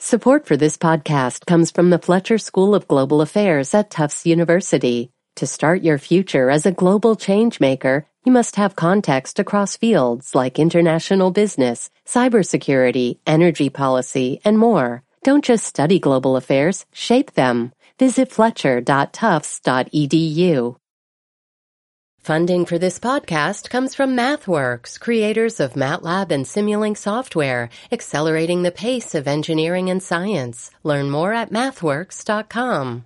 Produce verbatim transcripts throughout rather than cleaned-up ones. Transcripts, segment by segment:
Support for this podcast comes from the Fletcher School of Global Affairs at Tufts University. To start your future as a global changemaker, you must have context across fields like international business, cybersecurity, energy policy, and more. Don't just study global affairs, shape them. Visit fletcher dot tufts dot e d u. Funding for this podcast comes from MathWorks, creators of MATLAB and Simulink software, accelerating the pace of engineering and science. Learn more at mathworks dot com.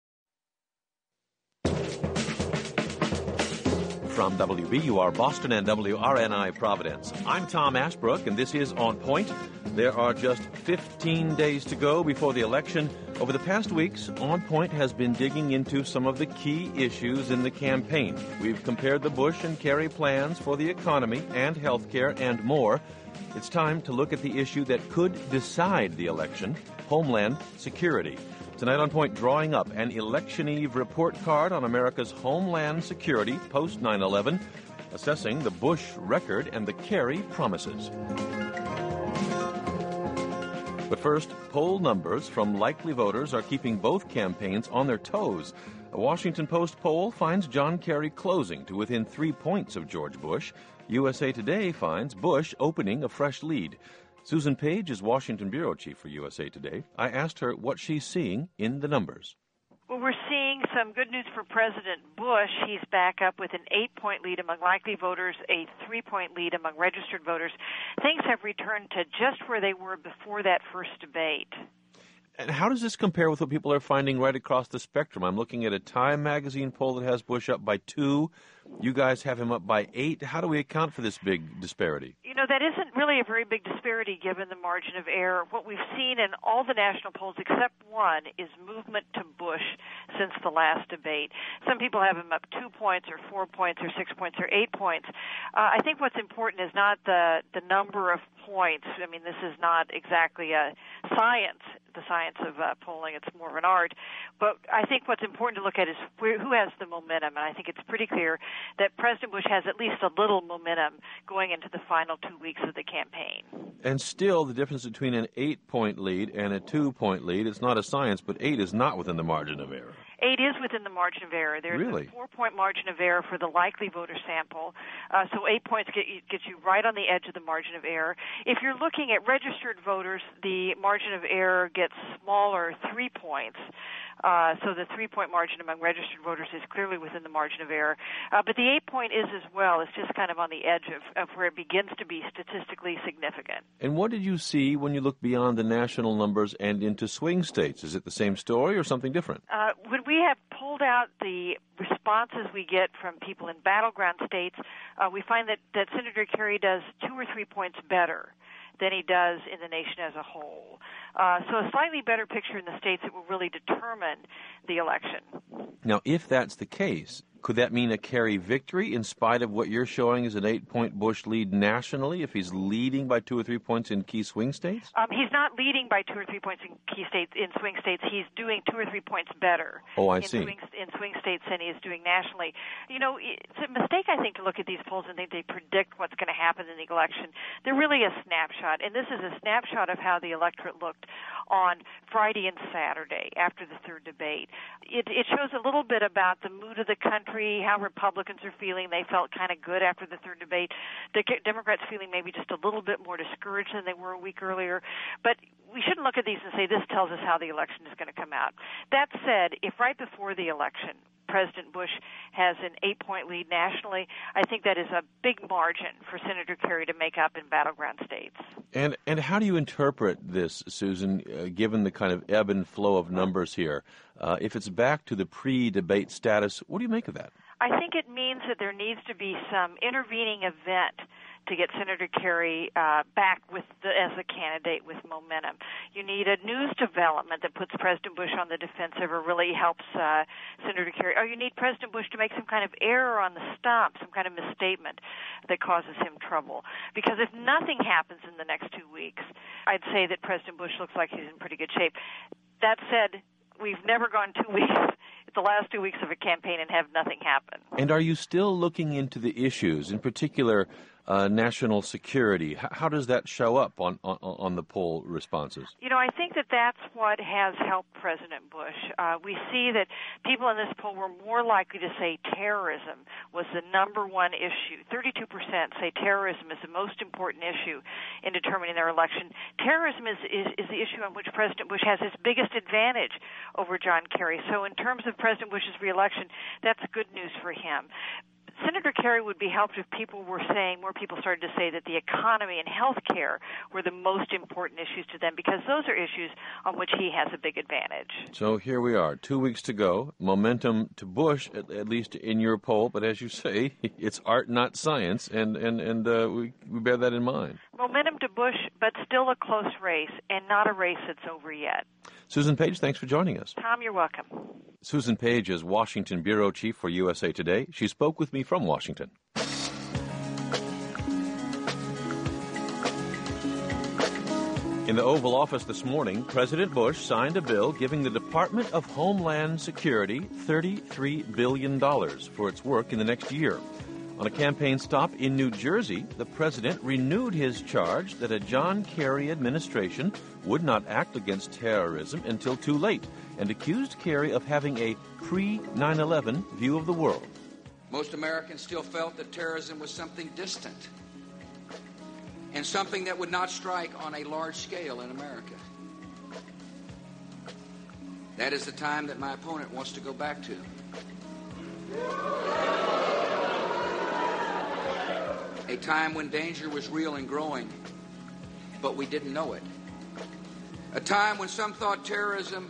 From W B U R Boston and W R N I Providence, I'm Tom Ashbrook, and this is On Point. There are just fifteen days to go before the election. Over the past weeks, On Point has been digging into some of the key issues in the campaign. We've compared the Bush and Kerry plans for the economy and health care and more. It's time to look at the issue that could decide the election, Homeland Security. Tonight on Point, drawing up an Election Eve report card on America's Homeland Security post nine eleven, assessing the Bush record and the Kerry promises. But first, poll numbers from likely voters are keeping both campaigns on their toes. A Washington Post poll finds John Kerry closing to within three points of George Bush. U S A Today finds Bush opening a fresh lead. Susan Page is Washington bureau chief for U S A Today. I asked her what she's seeing in the numbers. Well, we're seeing some good news for President Bush. He's back up with an eight-point lead among likely voters, a three-point lead among registered voters. Things have returned to just where they were before that first debate. And how does this compare with what people are finding right across the spectrum? I'm looking at a Time magazine poll that has Bush up by two. You guys have him up by eight. How do we account for this big disparity? You know, that isn't really a very big disparity given the margin of error. What we've seen in all the national polls except one is movement to Bush since the last debate. Some people have him up two points or four points or six points or eight points. Uh, I think what's important is not the, the number of points. I mean, this is not exactly a science, the science of uh, polling. It's more of an art. But I think what's important to look at is where, who has the momentum. And I think it's pretty clear that President Bush has at least a little momentum going into the final two weeks of the campaign. And still, the difference between an eight-point lead and a two-point lead, it's not a science, but eight is not within the margin of error. Eight is within the margin of error. There's really? a four-point margin of error for the likely voter sample. Uh, so eight points get you, get you right on the edge of the margin of error. If you're looking at registered voters, the margin of error gets smaller, three points. Uh, so the three-point margin among registered voters is clearly within the margin of error. Uh, but the eight-point is as well. It's just kind of on the edge of, of where it begins to be statistically significant. And what did you see when you look beyond the national numbers and into swing states? Is it the same story or something different? Uh, when we have pulled out the responses we get from people in battleground states, uh, we find that, that Senator Kerry does two or three points better than he does in the nation as a whole. Uh, so a slightly better picture in the states that will really determine the election. Now, if that's the case, could that mean a Kerry victory in spite of what you're showing as an eight-point Bush lead nationally if he's leading by two or three points in key swing states? Um, he's not leading by two or three points in key states, in swing states. He's doing two or three points better oh, I in, see. Swing, in swing states than he is doing nationally. You know, it's a mistake, I think, to look at these polls and think they predict what's going to happen in the election. They're really a snapshot, and this is a snapshot of how the electorate looked on Friday and Saturday after the third debate. It, it shows a little bit about the mood of the country, how Republicans are feeling. They felt kind of good after the third debate. The Democrats feeling maybe just a little bit more discouraged than they were a week earlier. But we shouldn't look at these and say this tells us how the election is going to come out. That said, if right before the election President Bush has an eight-point lead nationally, I think that is a big margin for Senator Kerry to make up in battleground states. And and how do you interpret this, Susan, uh, given the kind of ebb and flow of numbers here? Uh, if it's back to the pre-debate status, what do you make of that? I think it means that there needs to be some intervening event to get Senator Kerry uh, back with the, as a candidate with momentum. You need a news development that puts President Bush on the defensive or really helps uh, Senator Kerry. Or you need President Bush to make some kind of error on the stump, some kind of misstatement that causes him trouble. Because if nothing happens in the next two weeks, I'd say that President Bush looks like he's in pretty good shape. That said, we've never gone two weeks, the last two weeks of a campaign and have nothing happen. And are you still looking into the issues, in particular uh, national security. H- how does that show up on, on, on the poll responses? You know, I think that that's what has helped President Bush. Uh, we see that people in this poll were more likely to say terrorism was the number one issue. thirty-two percent say terrorism is the most important issue in determining their election. Terrorism is, is, is the issue on which President Bush has his biggest advantage over John Kerry. So in terms of President Bush's reelection, that's good news for him. Senator Kerry would be helped if people were saying, more people started to say that the economy and health care were the most important issues to them, because those are issues on which he has a big advantage. So here we are, two weeks to go. Momentum to Bush, at, at least in your poll, but as you say, it's art, not science, and, and, and uh, we, we bear that in mind. Momentum to Bush, but still a close race, and not a race that's over yet. Susan Page, thanks for joining us. Tom, you're welcome. Susan Page is Washington Bureau Chief for U S A Today. She spoke with me from Washington. In the Oval Office this morning, President Bush signed a bill giving the Department of Homeland Security thirty-three billion dollars for its work in the next year. On a campaign stop in New Jersey, the president renewed his charge that a John Kerry administration would not act against terrorism until too late, and accused Kerry of having a pre nine eleven view of the world. Most Americans still felt that terrorism was something distant and something that would not strike on a large scale in America. That is the time that my opponent wants to go back to. A time when danger was real and growing, but we didn't know it. A time when some thought terrorism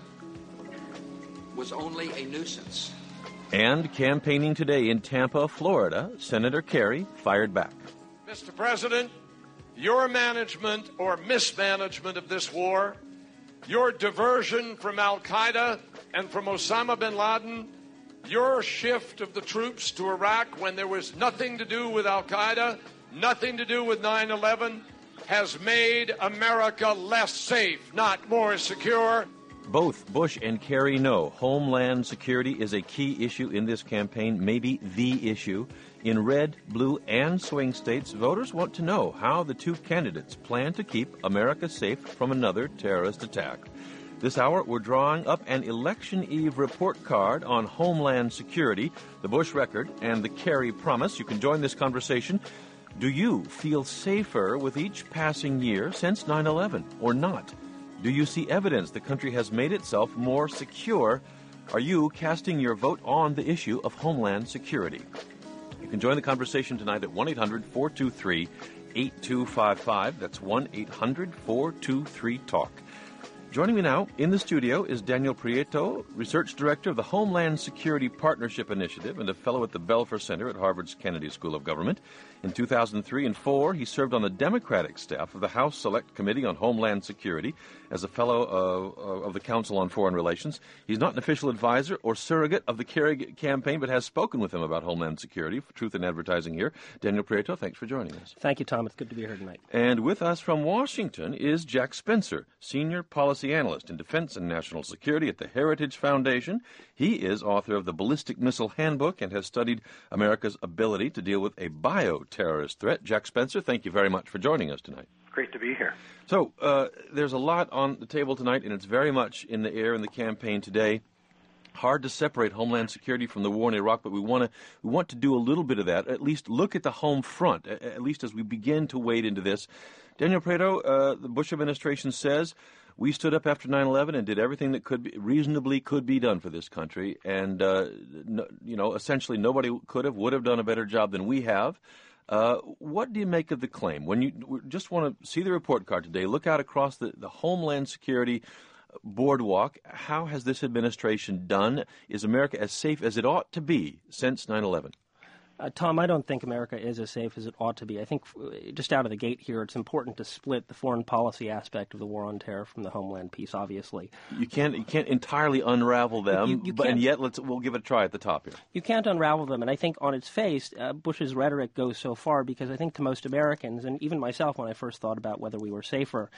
was only a nuisance. And campaigning today in Tampa, Florida, Senator Kerry fired back. Mister President, your management or mismanagement of this war, your diversion from al-Qaeda and from Osama bin Laden, your shift of the troops to Iraq when there was nothing to do with al-Qaeda, nothing to do with nine eleven, has made America less safe, not more secure. Both Bush and Kerry know Homeland Security is a key issue in this campaign, maybe the issue. In red, blue, and swing states, voters want to know how the two candidates plan to keep America safe from another terrorist attack. This hour, we're drawing up an Election Eve report card on Homeland Security, the Bush record, and the Kerry promise. You can join this conversation. Do you feel safer with each passing year since nine eleven or not? Do you see evidence the country has made itself more secure? Are you casting your vote on the issue of Homeland Security? You can join the conversation tonight at one eight hundred four two three eight two five five. That's one eight hundred four two three talk. Joining me now in the studio is Daniel Prieto, Research Director of the Homeland Security Partnership Initiative and a fellow at the Belfer Center at Harvard's Kennedy School of Government. In two thousand three and four, he served on the Democratic staff of the House Select Committee on Homeland Security as a fellow uh, of the Council on Foreign Relations. He's not an official advisor or surrogate of the Kerry campaign, but has spoken with him about Homeland Security for Truth in Advertising here. Daniel Prieto, thanks for joining us. Thank you, Tom. It's good to be here tonight. And with us from Washington is Jack Spencer, Senior Policy Analyst in Defense and National Security at the Heritage Foundation. He is author of the Ballistic Missile Handbook and has studied America's ability to deal with a bioterrorist threat. Jack Spencer, thank you very much for joining us tonight. Great to be here. So uh, there's a lot on the table tonight, and it's very much in the air in the campaign today. Hard to separate Homeland Security from the war in Iraq, but we want to we want to do a little bit of that, at least look at the home front, at least as we begin to wade into this. Daniel Prieto, uh, the Bush administration says, we stood up after nine eleven and did everything that could be, reasonably could be done for this country, and uh, no, you know, essentially nobody could have, would have done a better job than we have. Uh, what do you make of the claim? When you just want to see the report card today, look out across the, the Homeland Security boardwalk. How has this administration done? Is America as safe as it ought to be since nine eleven? Uh, Tom, I don't think America is as safe as it ought to be. I think just out of the gate here, it's important to split the foreign policy aspect of the war on terror from the homeland piece, obviously. You can't you can't entirely unravel them, you, you but, and yet let's we'll give it a try at the top here. You can't unravel them, and I think on its face, uh, Bush's rhetoric goes so far because I think to most Americans, and even myself when I first thought about whether we were safer,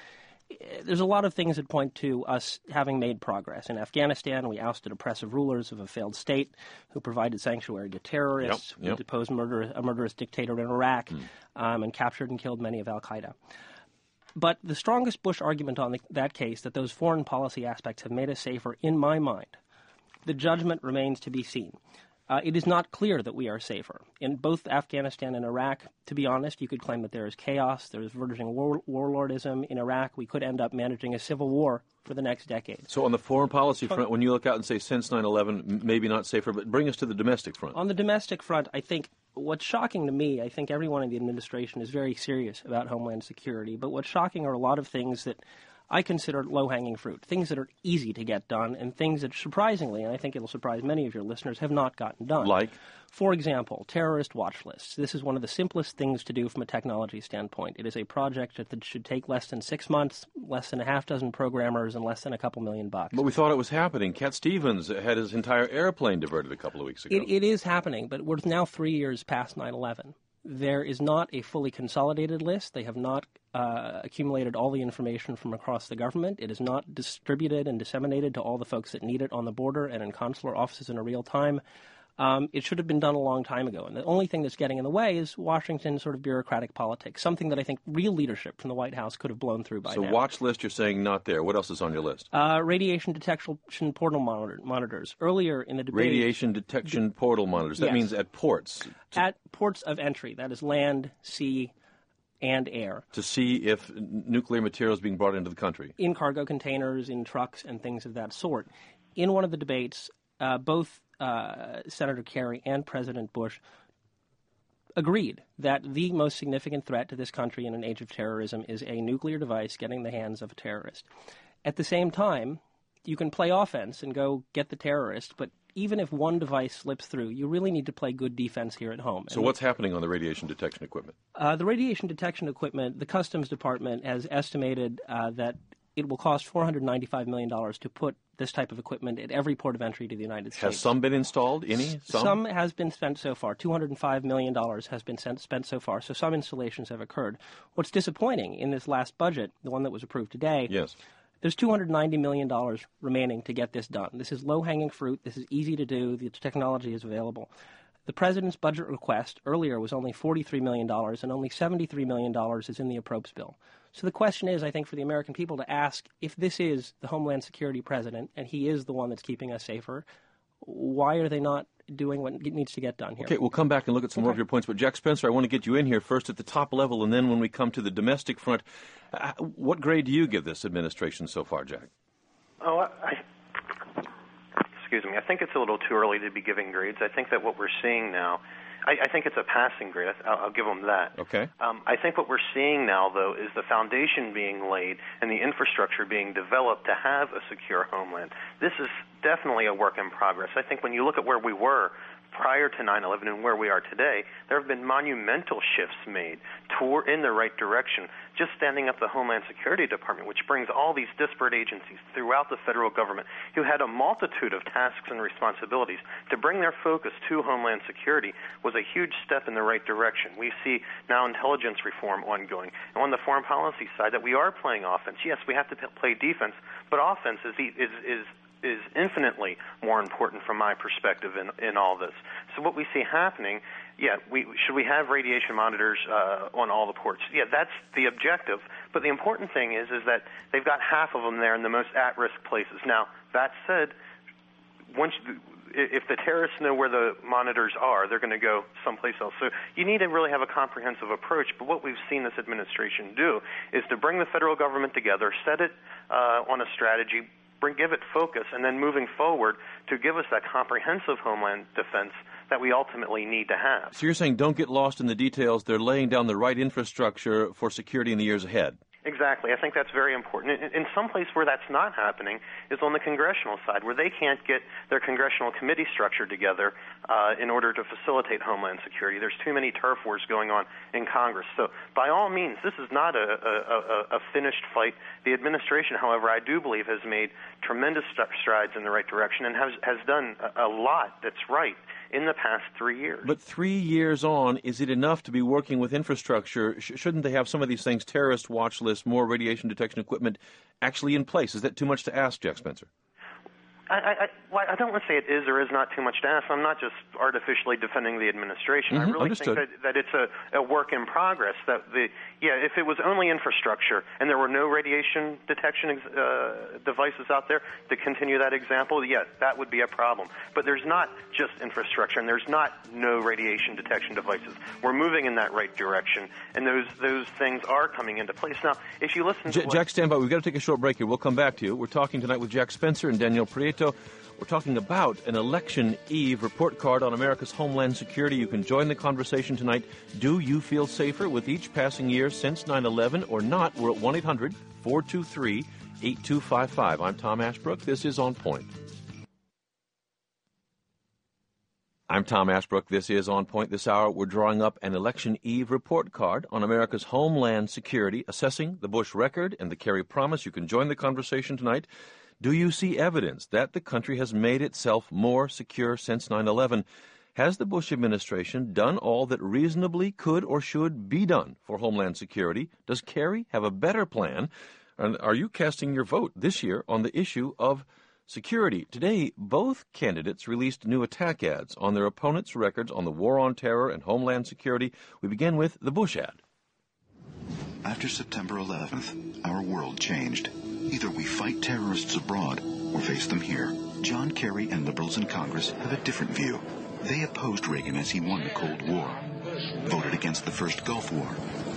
there's a lot of things that point to us having made progress. In Afghanistan, we ousted oppressive rulers of a failed state who provided sanctuary to terrorists. Yep, yep. We deposed murder, a murderous dictator in Iraq mm. um, and captured and killed many of al-Qaeda. But the strongest Bush argument on the, that case, that those foreign policy aspects have made us safer, in my mind, the judgment remains to be seen. Uh, it is not clear that we are safer. In both Afghanistan and Iraq, to be honest, you could claim that there is chaos, there is verging war- warlordism. In Iraq, we could end up managing a civil war for the next decade. So on the foreign policy front, when you look out and say since nine eleven, maybe not safer, but bring us to the domestic front. On the domestic front, I think what's shocking to me, I think everyone in the administration is very serious about Homeland Security, but what's shocking are a lot of things that I consider low-hanging fruit, things that are easy to get done, and things that surprisingly, and I think it'll surprise many of your listeners, have not gotten done. Like? For example, terrorist watch lists. This is one of the simplest things to do from a technology standpoint. It is a project that should take less than six months, less than a half dozen programmers, and less than a couple million bucks. But we thought it was happening. Cat Stevens had his entire airplane diverted a couple of weeks ago. It, it is happening, but we're now three years past nine eleven. There is not a fully consolidated list. They have not uh, accumulated all the information from across the government. It is not distributed and disseminated to all the folks that need it on the border and in consular offices in a real time. Um, it should have been done a long time ago. And the only thing that's getting in the way is Washington's sort of bureaucratic politics, something that I think real leadership from the White House could have blown through by so now. So watch list, you're saying not there. What else is on your list? Uh, radiation detection portal monitor, monitors. Earlier in the debate... Radiation detection portal monitors. That yes. means at ports. To, at ports of entry. That is land, sea, and air. To see if nuclear material is being brought into the country. In cargo containers, in trucks, and things of that sort. In one of the debates, uh, both uh, Senator Kerry and President Bush agreed that the most significant threat to this country in an age of terrorism is a nuclear device getting in the hands of a terrorist. At the same time, you can play offense and go get the terrorist, but even if one device slips through, you really need to play good defense here at home. So and what's happening on the radiation detection equipment? Uh, the radiation detection equipment, the Customs Department has estimated uh, that it will cost four hundred ninety-five million dollars to put this type of equipment at every port of entry to the United States. Has some been installed? Any? Some? Some has been spent so far. two hundred five million dollars has been spent so far, so some installations have occurred. What's disappointing in this last budget, the one that was approved today, yes. there's two hundred ninety million dollars remaining to get this done. This is low-hanging fruit. This is easy to do. The technology is available. The President's budget request earlier was only forty-three million dollars, and only seventy-three million dollars is in the appropriations bill. So the question is, I think, for the American people to ask, if this is the Homeland Security President, and he is the one that's keeping us safer, why are they not doing what needs to get done here? Okay, we'll come back and look at some okay. more of your points. But, Jack Spencer, I want to get you in here first at the top level, and then when we come to the domestic front, uh, what grade do you give this administration so far, Jack? Oh, I, excuse me. I think it's a little too early to be giving grades. I think that what we're seeing now, I, I think it's a passing grade. I'll, I'll give them that. Okay. Um, I think what we're seeing now, though, is the foundation being laid and the infrastructure being developed to have a secure homeland. This is definitely a work in progress. I think when you look at where we were prior to nine eleven and where we are today, there have been monumental shifts made toward in the right direction. Just standing up the Homeland Security Department, which brings all these disparate agencies throughout the federal government who had a multitude of tasks and responsibilities, to bring their focus to Homeland Security was a huge step in the right direction. We see now intelligence reform ongoing. And on the foreign policy side, that we are playing offense. Yes, we have to play defense, but offense is is is is infinitely more important from my perspective in, in all this. So what we see happening, yeah, we, should we have radiation monitors uh, on all the ports? Yeah, that's the objective. But the important thing is is that they've got half of them there in the most at-risk places. Now, that said, once if the terrorists know where the monitors are, they're going to go someplace else. So you need to really have a comprehensive approach. But what we've seen this administration do is to bring the federal government together, set it uh, on a strategy, Bring, give it focus, and then moving forward to give us that comprehensive homeland defense that we ultimately need to have. So you're saying don't get lost in the details. They're laying down the right infrastructure for security in the years ahead. Exactly. I think that's very important. In, in some place where that's not happening is on the congressional side, where they can't get their congressional committee structure together uh, in order to facilitate homeland security. There's too many turf wars going on in Congress. So by all means, this is not a, a, a, a finished fight. The administration, however, I do believe has made tremendous strides in the right direction and has, has done a, a lot that's right in the past three years. But three years on, is it enough to be working with infrastructure? Sh- shouldn't they have some of these things, terrorist watch lists, more radiation detection equipment, actually in place? Is that too much to ask, Jack Spencer? I, I, well, I don't want to say it is or is not too much to ask. I'm not just artificially defending the administration. Mm-hmm, I really understood. think that, that it's a, a work in progress. That the yeah, if it was only infrastructure and there were no radiation detection uh, devices out there to continue that example, yes, that would be a problem. But there's not just infrastructure and there's not no radiation detection devices. We're moving in that right direction, and those those things are coming into place. Now, if you listen to J- Jack, stand by. We've got to take a short break here. We'll come back to you. We're talking tonight with Jack Spencer and Daniel Prieto. We're talking about an election eve report card on America's homeland security. You can join the conversation tonight. Do you feel safer with each passing year since nine eleven or not? We're at one eight hundred four two three eight two five five. I'm Tom Ashbrook. This is On Point. I'm Tom Ashbrook. This is On Point. This hour, we're drawing up an election eve report card on America's homeland security, assessing the Bush record and the Kerry promise. You can join the conversation tonight. Do you see evidence that the country has made itself more secure since nine eleven? Has the Bush administration done all that reasonably could or should be done for Homeland Security? Does Kerry have a better plan? And are you casting your vote this year on the issue of security? Today, both candidates released new attack ads on their opponents' records on the war on terror and Homeland Security. We begin with the Bush ad. After September eleventh, our world changed. Either we fight terrorists abroad or face them here. John Kerry and liberals in Congress have a different view. They opposed Reagan as he won the Cold War, voted against the first Gulf War,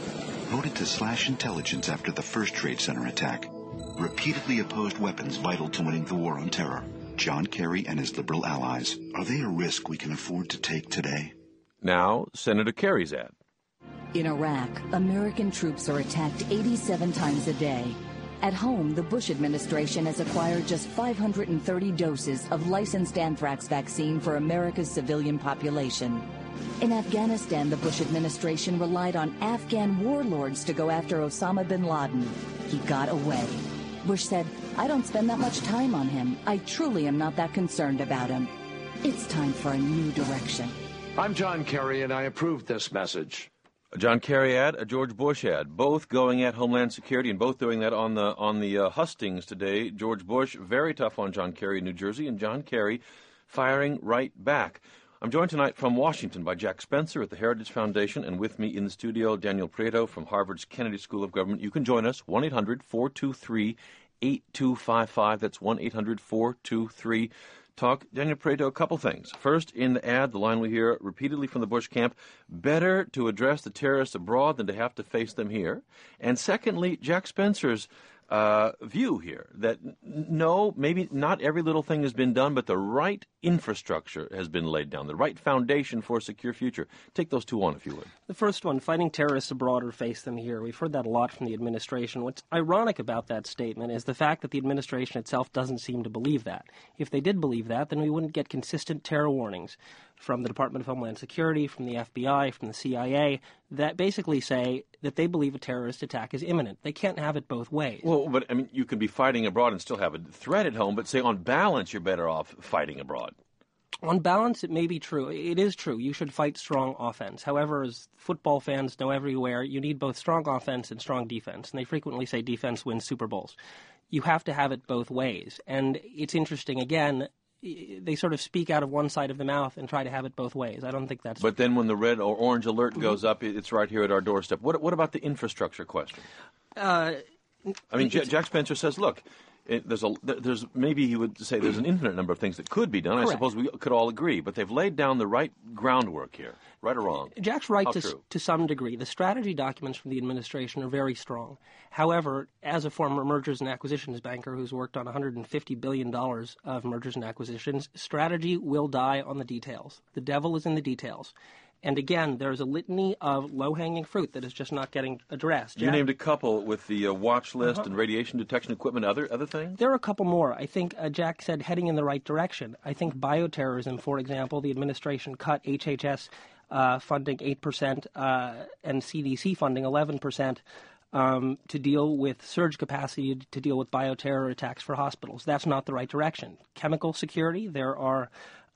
voted to slash intelligence after the first Trade Center attack, repeatedly opposed weapons vital to winning the war on terror. John Kerry and his liberal allies, are they a risk we can afford to take today? Now, Senator Kerry's ad. In Iraq, American troops are attacked eighty-seven times a day. At home, the Bush administration has acquired just five hundred thirty doses of licensed anthrax vaccine for America's civilian population. In Afghanistan, the Bush administration relied on Afghan warlords to go after Osama bin Laden. He got away. Bush said, "I don't spend that much time on him. I truly am not that concerned about him." It's time for a new direction. I'm John Kerry, and I approve this message. A John Kerry ad, a George Bush ad, both going at Homeland Security and both doing that on the on the uh, hustings today. George Bush very tough on John Kerry in New Jersey, and John Kerry firing right back. I'm joined tonight from Washington by Jack Spencer at the Heritage Foundation, and with me in the studio, Daniel Prieto from Harvard's Kennedy School of Government. You can join us, one eight hundred four two three eight two five five. That's one eight hundred four two three Talk. Daniel Prieto, a couple things. First, in the ad, the line we hear repeatedly from the Bush camp, better to address the terrorists abroad than to have to face them here. And secondly, Jack Spencer's uh, view here that n- no, maybe not every little thing has been done, but the right infrastructure has been laid down, the right foundation for a secure future. Take those two on, if you would. The first one, fighting terrorists abroad or face them here. We've heard that a lot from the administration. What's ironic about that statement is the fact that the administration itself doesn't seem to believe that. If they did believe that, then we wouldn't get consistent terror warnings from the Department of Homeland Security, from the F B I, from the C I A, that basically say that they believe a terrorist attack is imminent. They can't have it both ways. Well, but, I mean, you can be fighting abroad and still have a threat at home, but say on balance you're better off fighting abroad. On balance, it may be true. It is true. You should fight strong offense. However, as football fans know everywhere, you need both strong offense and strong defense. And they frequently say defense wins Super Bowls. You have to have it both ways. And it's interesting, again, they sort of speak out of one side of the mouth and try to have it both ways. I don't think that's... But then when the red or orange alert goes up, it's right here at our doorstep. What, what about the infrastructure question? Uh, I mean, J- Jack Spencer says, look... It, there's a there's maybe he would say there's an infinite number of things that could be done. Correct. I suppose we could all agree, but they've laid down the right groundwork here, right or wrong. Jack's right to, true? to some degree. The strategy documents from the administration are very strong. However, as a former mergers and acquisitions banker who's worked on one hundred fifty billion dollars of mergers and acquisitions, strategy will die on the details. The devil is in the details. And again, there's a litany of low-hanging fruit that is just not getting addressed. You Jack, named a couple with the uh, watch list uh-huh. and radiation detection equipment, other other things? There are a couple more. I think uh, Jack said heading in the right direction. I think bioterrorism, for example, the administration cut H H S uh, funding eight percent uh, and C D C funding eleven percent. Um, to deal with surge capacity to deal with bioterror attacks for hospitals. That's not the right direction. Chemical security, there are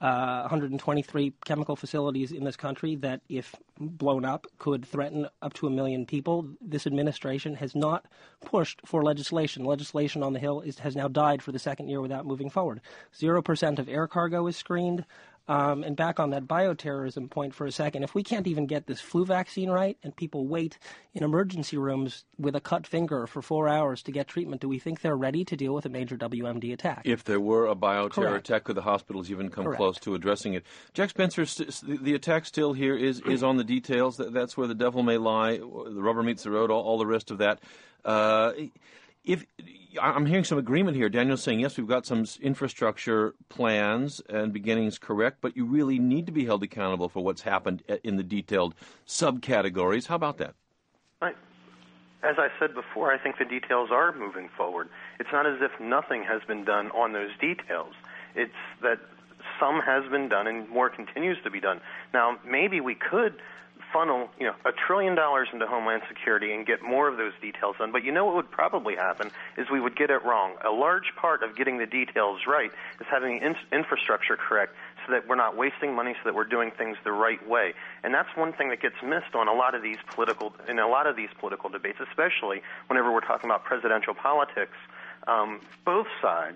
uh, one hundred twenty-three chemical facilities in this country that, if blown up, could threaten up to a million people. This administration has not pushed for legislation. Legislation on the Hill is, has now died for the second year without moving forward. Zero percent of air cargo is screened. Um, and back on that bioterrorism point for a second, if we can't even get this flu vaccine right and people wait in emergency rooms with a cut finger for four hours to get treatment, do we think they're ready to deal with a major W M D attack? If there were a bioterror Correct. attack, could the hospitals even come Correct. close to addressing it? Jack Spencer, st- the attack still here is, is on the details. That's where the devil may lie. The rubber meets the road, all, all the rest of that. Uh, if I'm hearing some agreement here. Daniel's saying, yes, we've got some infrastructure plans and beginnings correct, but you really need to be held accountable for what's happened in the detailed subcategories. How about that? I, as I said before, I think the details are moving forward. It's not as if nothing has been done on those details. It's that some has been done and more continues to be done. Now, maybe we could funnel, you know, a trillion dollars into Homeland Security and get more of those details done. But you know what would probably happen is we would get it wrong. A large part of getting the details right is having the in- infrastructure correct so that we're not wasting money, so that we're doing things the right way. And that's one thing that gets missed on a lot of these political, in a lot of these political debates, especially whenever we're talking about presidential politics. Um, both sides,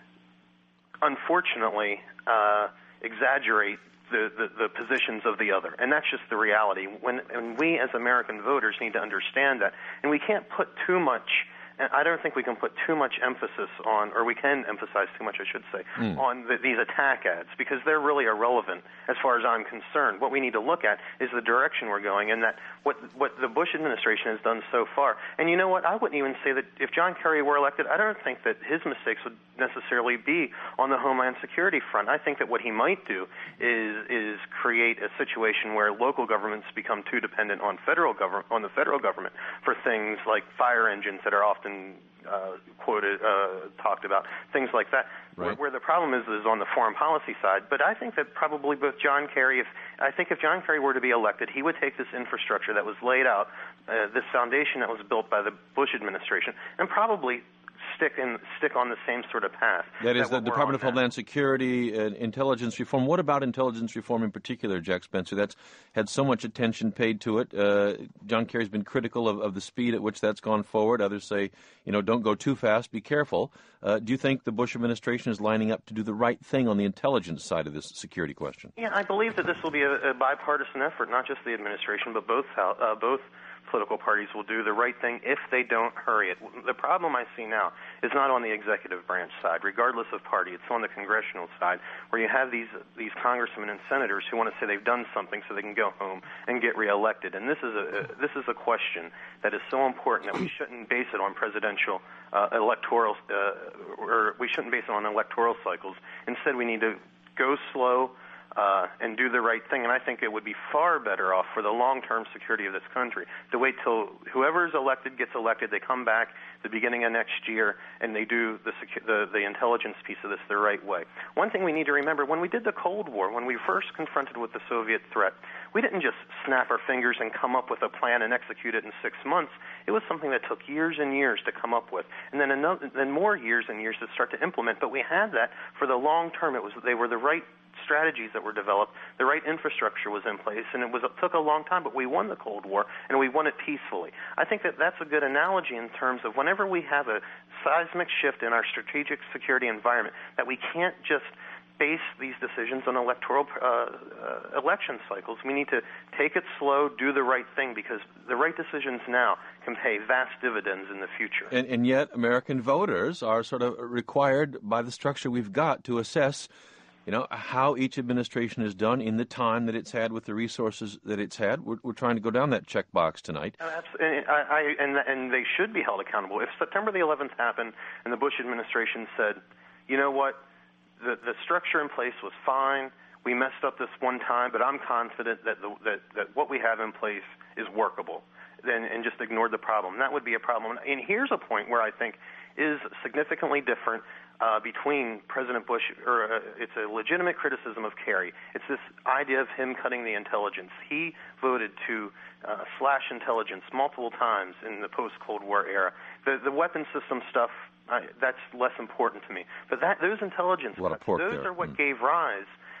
unfortunately, uh, exaggerate The, the, the positions of the other. And that's just the reality. When, and we as American voters need to understand that. And we can't put too much, and I don't think we can put too much emphasis on, or we can emphasize too much, I should say, mm. on the, these attack ads, because they're really irrelevant as far as I'm concerned. What we need to look at is the direction we're going, and that what, what the Bush administration has done so far. And you know what? I wouldn't even say that if John Kerry were elected, I don't think that his mistakes would necessarily be on the Homeland Security front. I think that what he might do is is create a situation where local governments become too dependent on federal government on the federal government for things like fire engines that are often uh, quoted, uh, talked about, things like that. Right. Where, where the problem is is on the foreign policy side. But I think that probably both John Kerry, if I think if John Kerry were to be elected, he would take this infrastructure that was laid out, uh, this foundation that was built by the Bush administration, and probably stick in, stick on the same sort of path. That is that the Department of Homeland Security and intelligence reform. What about intelligence reform in particular, Jack Spencer? That's had so much attention paid to it. Uh, John Kerry's been critical of, of the speed at which that's gone forward. Others say, you know, don't go too fast, be careful. Uh, do you think the Bush administration is lining up to do the right thing on the intelligence side of this security question? Yeah, I believe that this will be a, a bipartisan effort, not just the administration, but both uh, both political parties will do the right thing if they don't hurry it. The problem I see now is not on the executive branch side, regardless of party. It's on the congressional side, where you have these these congressmen and senators who want to say they've done something so they can go home and get reelected. And this is a, a this is a question that is so important that we shouldn't base it on presidential uh, electoral, uh, or we shouldn't base it on electoral cycles. Instead, we need to go slow, Uh, and do the right thing. And I think it would be far better off for the long-term security of this country to wait till whoever is elected gets elected, they come back at the beginning of next year, and they do the, secu- the, the intelligence piece of this the right way. One thing we need to remember, when we did the Cold War, when we first confronted with the Soviet threat, we didn't just snap our fingers and come up with a plan and execute it in six months. It was something that took years and years to come up with, and then another, then more years and years to start to implement. But we had that for the long term. It was they were the right strategies that were developed, the right infrastructure was in place, and it was it took a long time, but we won the Cold War, and we won it peacefully. I think that that's a good analogy in terms of whenever we have a seismic shift in our strategic security environment, that we can't just base these decisions on electoral uh, uh, election cycles. We need to take it slow, do the right thing, because the right decisions now can pay vast dividends in the future. And, and yet American voters are sort of required by the structure we've got to assess You know, how each administration has done in the time that it's had with the resources that it's had. We're, we're trying to go down that checkbox tonight. Uh, I, I, and, and they should be held accountable. If September the eleventh happened and the Bush administration said, you know what, the, the structure in place was fine, we messed up this one time, but I'm confident that, the, that, that what we have in place is workable, then, and just ignored the problem, that would be a problem. And here's a point where I think is significantly different Uh, between President Bush, or uh, it's a legitimate criticism of Kerry. It's this idea of him cutting the intelligence. He voted to uh, slash intelligence multiple times in the post-Cold War era. The, the weapon system stuff, I, that's less important to me. But that those intelligence cuts, those there. are what mm. gave rise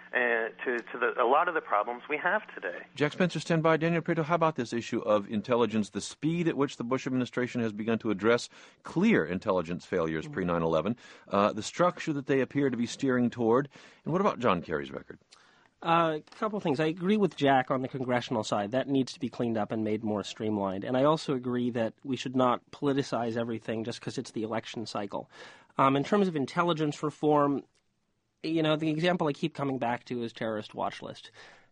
uh, to, to the, a lot of the problems we have today. Jack Spencer, stand by. Daniel Prieto, how about this issue of intelligence, the speed at which the Bush administration has begun to address clear intelligence failures pre nine eleven, uh, the structure that they appear to be steering toward, and what about John Kerry's record? Uh, a couple of things. I agree with Jack on the congressional side. That needs to be cleaned up and made more streamlined. And I also agree that we should not politicize everything just because it's the election cycle. Um, in terms of intelligence reform, you know, the example I keep coming back to is terrorist watch list.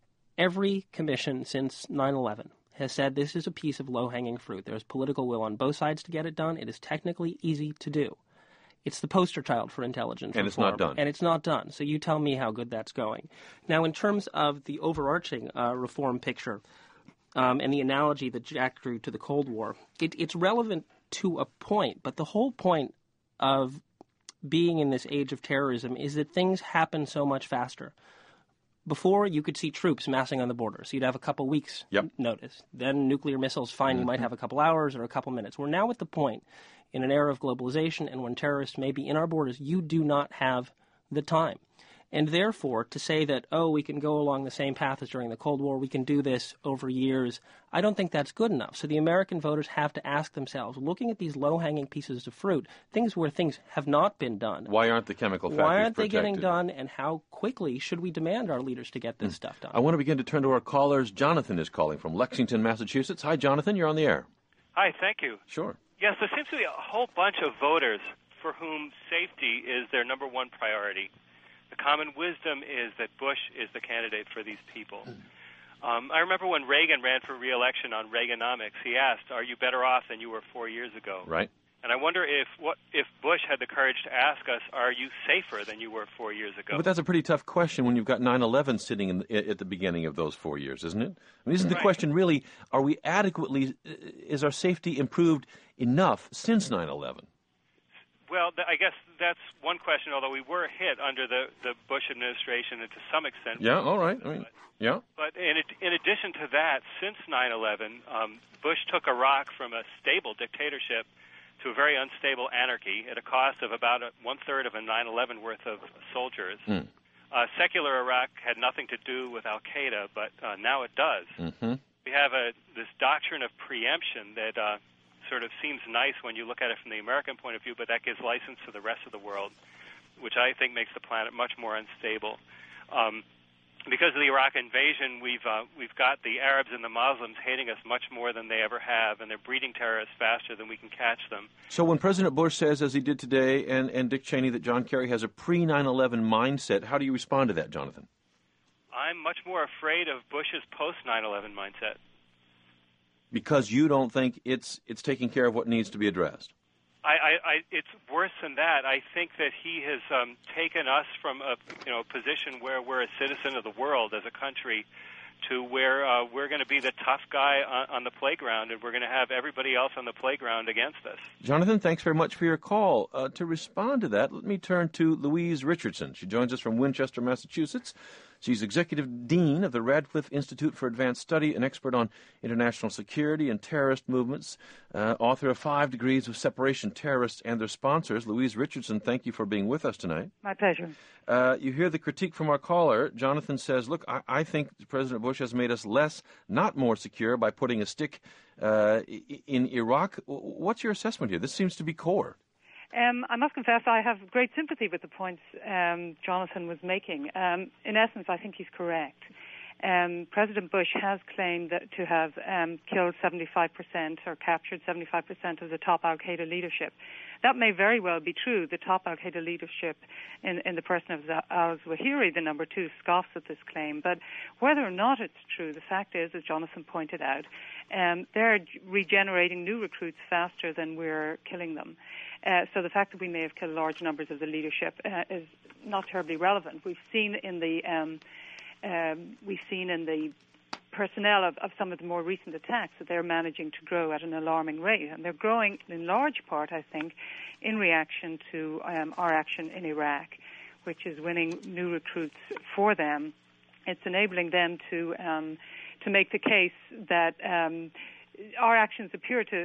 Every commission since nine eleven has said this is a piece of low-hanging fruit. There's political will on both sides to get it done. It is technically easy to do. It's the poster child for intelligence and reform. it's not done. And it's not done. So you tell me how good that's going. Now, in terms of the overarching uh, reform picture um, and the analogy that Jack drew to the Cold War, it, it's relevant to a point. But the whole point of being in this age of terrorism is that things happen so much faster. Before, you could see troops massing on the border, so you'd have a couple weeks yep. notice. Then nuclear missiles, fine, mm-hmm. you might have a couple hours or a couple minutes. We're now at the point in an era of globalization and when terrorists may be in our borders, you do not have the time. And therefore, to say that, oh, we can go along the same path as during the Cold War, we can do this over years, I don't think that's good enough. So the American voters have to ask themselves, looking at these low-hanging pieces of fruit, things where things have not been done. Why aren't the chemical factories Why aren't they protected? getting done, and how quickly should we demand our leaders to get this mm. stuff done? I want to begin to turn to our callers. Jonathan is calling from Lexington, Massachusetts. Hi, Jonathan. You're on the air. Hi, thank you. Sure. Yes, there seems to be a whole bunch of voters for whom safety is their number one priority. The common wisdom is that Bush is the candidate for these people. Um, I remember when Reagan ran for re-election on Reaganomics, he asked, are you better off than you were four years ago? Right. And I wonder if what if Bush had the courage to ask us, are you safer than you were four years ago? But that's a pretty tough question when you've got nine eleven sitting in the, at the beginning of those four years, isn't it? I mean, isn't right. the question really, are we adequately, is our safety improved enough since nine eleven? Well, th- I guess that's one question, although we were hit under the, the Bush administration and to some extent. Yeah, all right. I mean, but, yeah. But in, in addition to that, since nine eleven, um, Bush took Iraq from a stable dictatorship to a very unstable anarchy at a cost of about a, one-third of a nine eleven worth of soldiers. Mm. Uh, secular Iraq had nothing to do with al-Qaeda, but uh, now it does. Mm-hmm. We have a, this doctrine of preemption that uh, sort of seems nice when you look at it from the American point of view, but that gives license to the rest of the world, which I think makes the planet much more unstable. Um, because of the Iraq invasion, we've uh, we've got the Arabs and the Muslims hating us much more than they ever have, and they're breeding terrorists faster than we can catch them. So when President Bush says, as he did today, and, and Dick Cheney, that John Kerry has a pre nine eleven mindset, how do you respond to that, Jonathan? I'm much more afraid of Bush's post nine eleven mindset. Because you don't think it's it's taking care of what needs to be addressed? I, I, I, it's worse than that. I think that he has um, taken us from a you know position where we're a citizen of the world as a country to where uh, we're going to be the tough guy on, on the playground, and we're going to have everybody else on the playground against us. Jonathan, thanks very much for your call. Uh, to respond to that, let me turn to Louise Richardson. She joins us from Winchester, Massachusetts. She's Executive Dean of the Radcliffe Institute for Advanced Study, an expert on international security and terrorist movements, uh, author of Five Degrees of Separation, Terrorists and Their Sponsors. Louise Richardson, thank you for being with us tonight. My pleasure. Uh, you hear the critique from our caller. Jonathan says, look, I, I think President Bush has made us less, not more secure by putting a stick uh, in Iraq. What's your assessment here? This seems to be core. Um, I must confess I have great sympathy with the points um, Jonathan was making. Um, in essence, I think he's correct. Um, President Bush has claimed that to have um, killed seventy-five percent or captured seventy-five percent of the top al-Qaeda leadership. That may very well be true. The top al-Qaeda leadership in, in the person of al-Zawahiri, the number two, scoffs at this claim. But whether or not it's true, the fact is, as Jonathan pointed out, um, they're regenerating new recruits faster than we're killing them. Uh, so the fact that we may have killed large numbers of the leadership uh, is not terribly relevant. We've seen in the um, um, we've seen in the personnel of, of some of the more recent attacks that they're managing to grow at an alarming rate, and they're growing in large part, I think, in reaction to um, our action in Iraq, which is winning new recruits for them. It's enabling them to um, to make the case that um, our actions appear to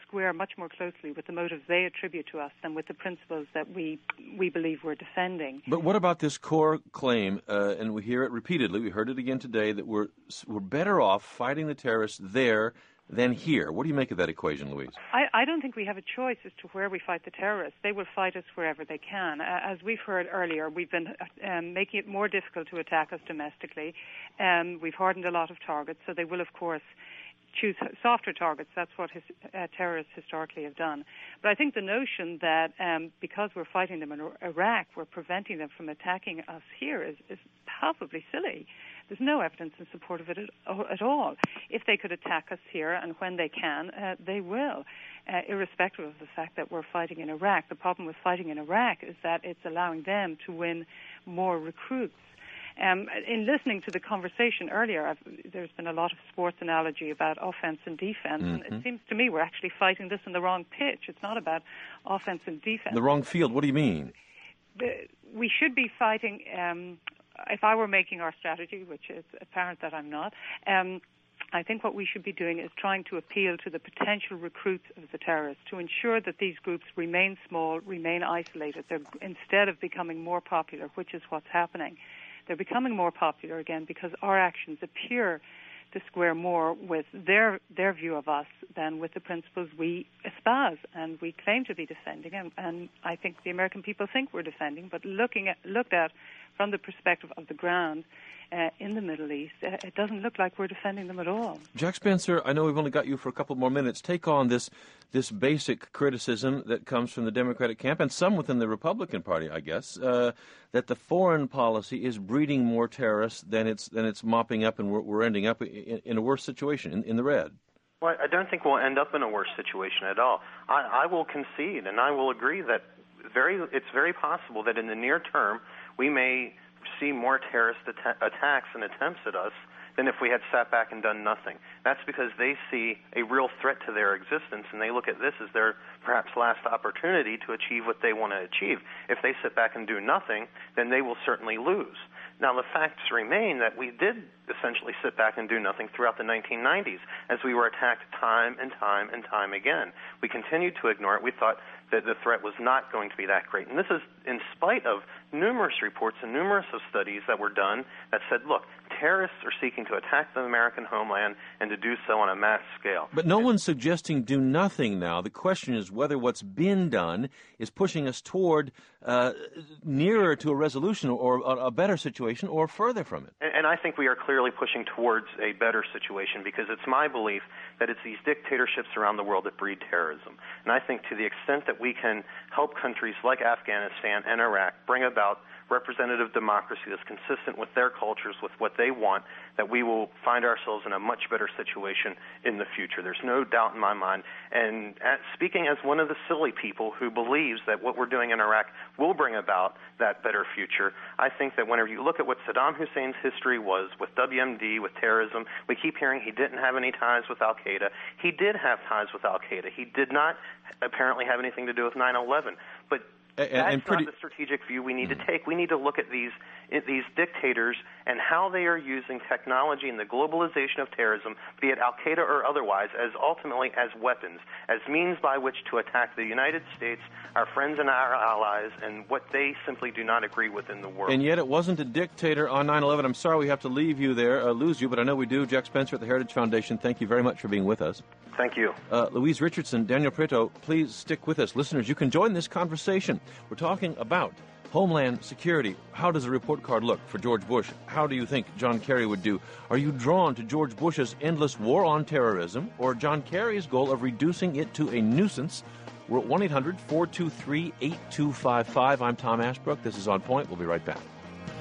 square much more closely with the motives they attribute to us than with the principles that we we believe we're defending. But what about this core claim, uh, and we hear it repeatedly, we heard it again today, that we're, we're better off fighting the terrorists there than here? What do you make of that equation, Louise? I, I don't think we have a choice as to where we fight the terrorists. They will fight us wherever they can. Uh, as we've heard earlier, we've been um, making it more difficult to attack us domestically. Um, we've hardened a lot of targets, so they will, of course, choose softer targets. That's what his, uh, terrorists historically have done. But I think the notion that um, because we're fighting them in Iraq, we're preventing them from attacking us here is, is palpably silly. There's no evidence in support of it at, at all. If they could attack us here, and when they can, uh, they will, uh, irrespective of the fact that we're fighting in Iraq. The problem with fighting in Iraq is that it's allowing them to win more recruits. Um, in listening to the conversation earlier, I've, there's been a lot of sports analogy about offense and defense, mm-hmm. and it seems to me we're actually fighting this on the wrong pitch. It's not about offense and defense. The wrong field? What do you mean? The, we should be fighting... Um, If I were making our strategy, which is apparent that I'm not, um, I think what we should be doing is trying to appeal to the potential recruits of the terrorists to ensure that these groups remain small, remain isolated, they're, instead of becoming more popular, which is what's happening. They're becoming more popular again because our actions appear to square more with their their view of us than with the principles we espouse and we claim to be defending, and, and I think the American people think we're defending, but looking at, looked at from the perspective of the ground uh, in the Middle East, uh, it doesn't look like we're defending them at all. Jack Spencer, I know we've only got you for a couple more minutes. Take on this this basic criticism that comes from the Democratic camp and some within the Republican Party, I guess, uh, that the foreign policy is breeding more terrorists than it's than it's mopping up, and we're, we're ending up in, in a worse situation, in, in the red. Well, I don't think we'll end up in a worse situation at all. I, I will concede, and I will agree that very it's very possible that in the near term we may see more terrorist att- attacks and attempts at us than if we had sat back and done nothing. That's because they see a real threat to their existence, and they look at this as their perhaps last opportunity to achieve what they want to achieve. If they sit back and do nothing, then they will certainly lose. Now, the facts remain that we did essentially sit back and do nothing throughout the nineteen nineties as we were attacked time and time and time again. We continued to ignore it. We thought that the threat was not going to be that great. And this is in spite of numerous reports and numerous of studies that were done that said, look, terrorists are seeking to attack the American homeland and to do so on a mass scale. But no one's suggesting do nothing now. The question is whether what's been done is pushing us toward uh, nearer to a resolution or a better situation or further from it. And, and I think we are clearly pushing towards a better situation because it's my belief that it's these dictatorships around the world that breed terrorism. And I think to the extent that we can help countries like Afghanistan and Iraq bring about representative democracy that's consistent with their cultures, with what they want, that we will find ourselves in a much better situation in the future. There's no doubt in my mind. And at, speaking as one of the silly people who believes that what we're doing in Iraq will bring about that better future, I think that whenever you look at what Saddam Hussein's history was with W M D, with terrorism, we keep hearing he didn't have any ties with Al-Qaeda. He did have ties with Al-Qaeda. He did not apparently have anything to do with nine eleven. But And, That's and pretty, not the strategic view we need to take. We need to look at these these dictators and how they are using technology and the globalization of terrorism, be it Al-Qaeda or otherwise, as ultimately as weapons, as means by which to attack the United States, our friends and our allies, and what they simply do not agree with in the world. And yet it wasn't a dictator on nine eleven. I'm sorry we have to leave you there, uh, lose you, but I know we do. Jack Spencer at the Heritage Foundation, thank you very much for being with us. Thank you. Uh, Louise Richardson, Daniel Prieto, please stick with us. Listeners, you can join this conversation. We're talking about Homeland Security. How does a report card look for George Bush? How do you think John Kerry would do? Are you drawn to George Bush's endless war on terrorism or John Kerry's goal of reducing it to a nuisance? We're at one eight hundred four two three eight two five five. I'm Tom Ashbrook. This is On Point. We'll be right back.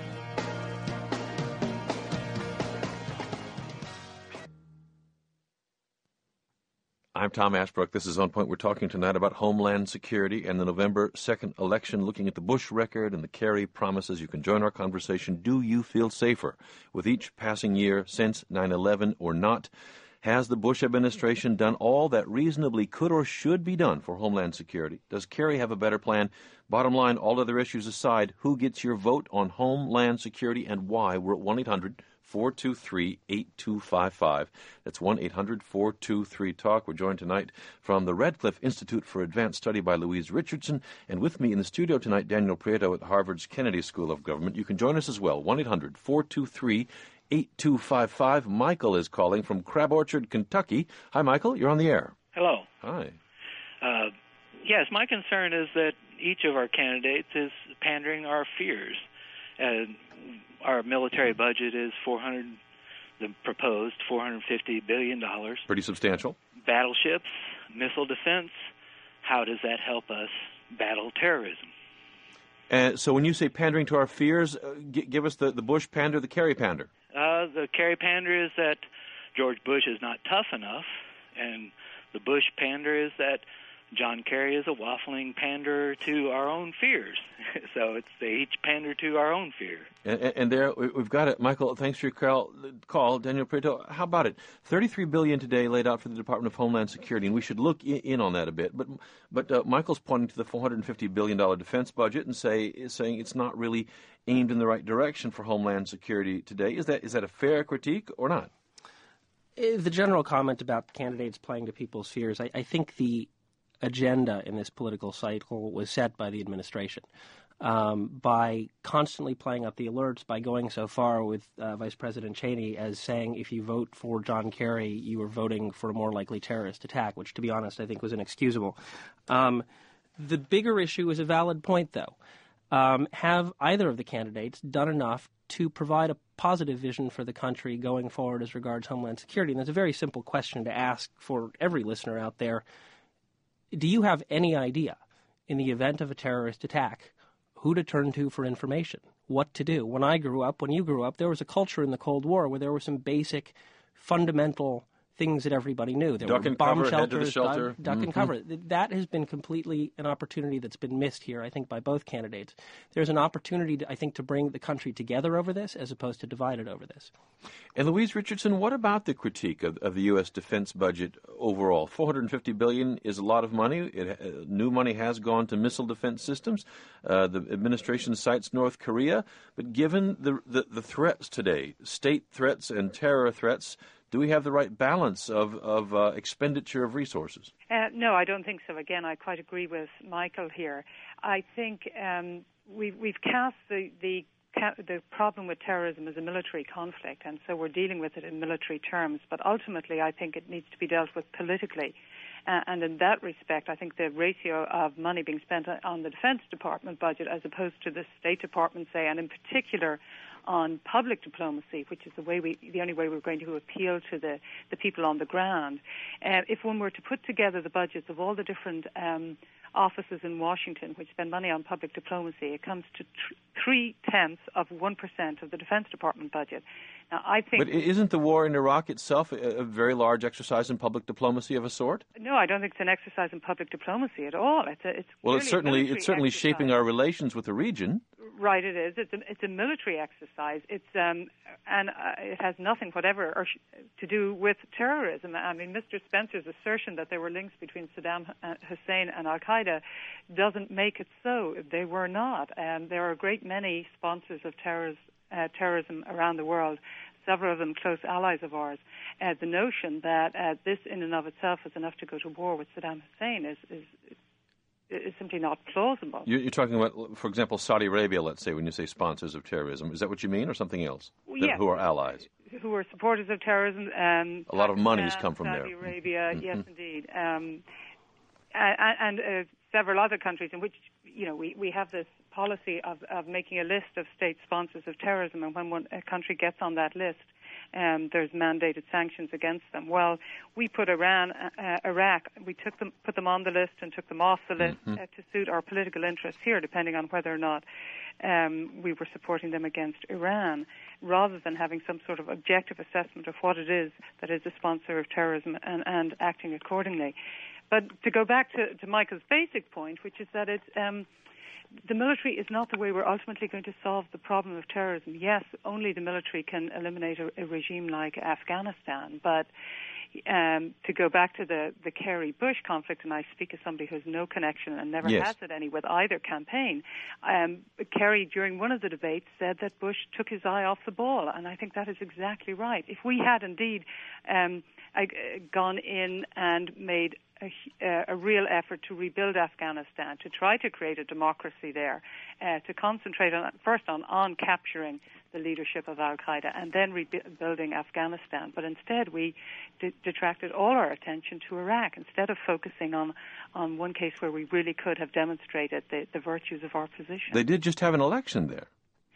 I'm Tom Ashbrook. This is On Point. We're talking tonight about Homeland Security and the November second election, looking at the Bush record and the Kerry promises. You can join our conversation. Do you feel safer with each passing year since nine eleven or not? Has the Bush administration done all that reasonably could or should be done for Homeland Security? Does Kerry have a better plan? Bottom line, all other issues aside, who gets your vote on Homeland Security and why? We're at one eight hundred four two three, eight two five five. That's one eight hundred, four two three, talk. We're joined tonight from the Radcliffe Institute for Advanced Study by Louise Richardson. And with me in the studio tonight, Daniel Prieto at Harvard's Kennedy School of Government. You can join us as well, one eight hundred, four two three, eight two five five. Michael is calling from Crab Orchard, Kentucky. Hi, Michael. You're on the air. Hello. Hi. Uh, yes, my concern is that each of our candidates is pandering our fears. Uh, our military budget is four hundred, the proposed four hundred fifty billion dollars. Pretty substantial. Battleships, missile defense. How does that help us battle terrorism? And so when you say pandering to our fears, uh, g- give us the, the Bush pander, the Kerry pander. Uh, the Kerry pander is that George Bush is not tough enough, and the Bush pander is that John Kerry is a waffling pander to our own fears. So it's they each pander to our own fear. And, and there, we've got it. Michael, thanks for your call. call. Daniel Prieto, how about it? thirty-three billion dollars today laid out for the Department of Homeland Security, and we should look in on that a bit. But but uh, Michael's pointing to the four hundred fifty billion dollars defense budget and say is saying it's not really aimed in the right direction for Homeland Security today. Is that is that a fair critique or not? The general comment about candidates playing to people's fears, I, I think the agenda in this political cycle was set by the administration. Um, by constantly playing up the alerts, by going so far with uh, Vice President Cheney as saying if you vote for John Kerry, you are voting for a more likely terrorist attack, which, to be honest, I think was inexcusable. Um, the bigger issue is a valid point, though. Um, have either of the candidates done enough to provide a positive vision for the country going forward as regards Homeland Security? And that's a very simple question to ask for every listener out there. Do you have any idea, in the event of a terrorist attack, who to turn to for information, what to do? When I grew up, when you grew up, there was a culture in the Cold War where there were some basic, fundamental things that everybody knew. There duck were and bomb cover, shelters, head to the shelter. duck, duck mm-hmm. and cover. That has been completely an opportunity that's been missed here, I think, by both candidates. There's an opportunity, to, I think, to bring the country together over this as opposed to divide it over this. And Louise Richardson, what about the critique of, of the U S defense budget overall? four hundred fifty billion dollars is a lot of money. It, uh, new money has gone to missile defense systems. Uh, the administration cites North Korea. But given the, the, the threats today, state threats and terror threats, do we have the right balance of, of uh, expenditure of resources? Uh, no, I don't think so. Again, I quite agree with Michael here. I think um, we've, we've cast the, the the problem with terrorism as a military conflict, and so we're dealing with it in military terms. But ultimately, I think it needs to be dealt with politically. Uh, and in that respect, I think the ratio of money being spent on the Defense Department budget as opposed to the State Department, say, and in particular on public diplomacy, which is the way we, the only way we're going to appeal to the, the people on the ground. Uh, if one were to put together the budgets of all the different um, offices in Washington which spend money on public diplomacy, it comes to tr- three-tenths of one percent of the Defense Department budget. Now, I think, but isn't the war in Iraq itself a, a very large exercise in public diplomacy of a sort? No, I don't think it's an exercise in public diplomacy at all. It's a, it's well, it's certainly it's certainly exercise. shaping our relations with the region. Right, it is. It's a, it's a military exercise. It's um, and uh, it has nothing whatever or sh- to do with terrorism. I mean, Mister Spencer's assertion that there were links between Saddam Hussein and Al Qaeda doesn't make it so. They were not. Um, there are a great many sponsors of terrorist, uh, terrorism around the world. Several of them close allies of ours. Uh, the notion that uh, this in and of itself is enough to go to war with Saddam Hussein is is, is simply not plausible. You're talking about, for example, Saudi Arabia, let's say, when you say sponsors of terrorism. Is that what you mean, or something else? Well, yeah. Who are allies? Who are supporters of terrorism. Um, a lot of money has uh, come from Saudi there. Saudi Arabia, mm-hmm. yes, indeed. Um, and and uh, several other countries in which, you know, we, we have this policy of, of making a list of state sponsors of terrorism, and when one, a country gets on that list, um, there's mandated sanctions against them. Well, we put Iran, uh, Iraq, we took them, put them on the list and took them off the list mm-hmm. uh, to suit our political interests here, depending on whether or not um, we were supporting them against Iran, rather than having some sort of objective assessment of what it is that is a sponsor of terrorism and, and acting accordingly. But to go back to, to Michael's basic point, which is that it's um, the military is not the way we're ultimately going to solve the problem of terrorism. Yes, only the military can eliminate a, a regime like Afghanistan, but um, to go back to the, the Kerry-Bush conflict, and I speak as somebody who has no connection and never yes. has had any with either campaign, um, Kerry, during one of the debates, said that Bush took his eye off the ball, and I think that is exactly right. If we had indeed um, gone in and made A, a real effort to rebuild Afghanistan, to try to create a democracy there, uh, to concentrate on first on, on capturing the leadership of Al-Qaeda and then rebuilding Afghanistan. But instead we d- detracted all our attention to Iraq instead of focusing on, on one case where we really could have demonstrated the, the virtues of our position. They did just have an election there.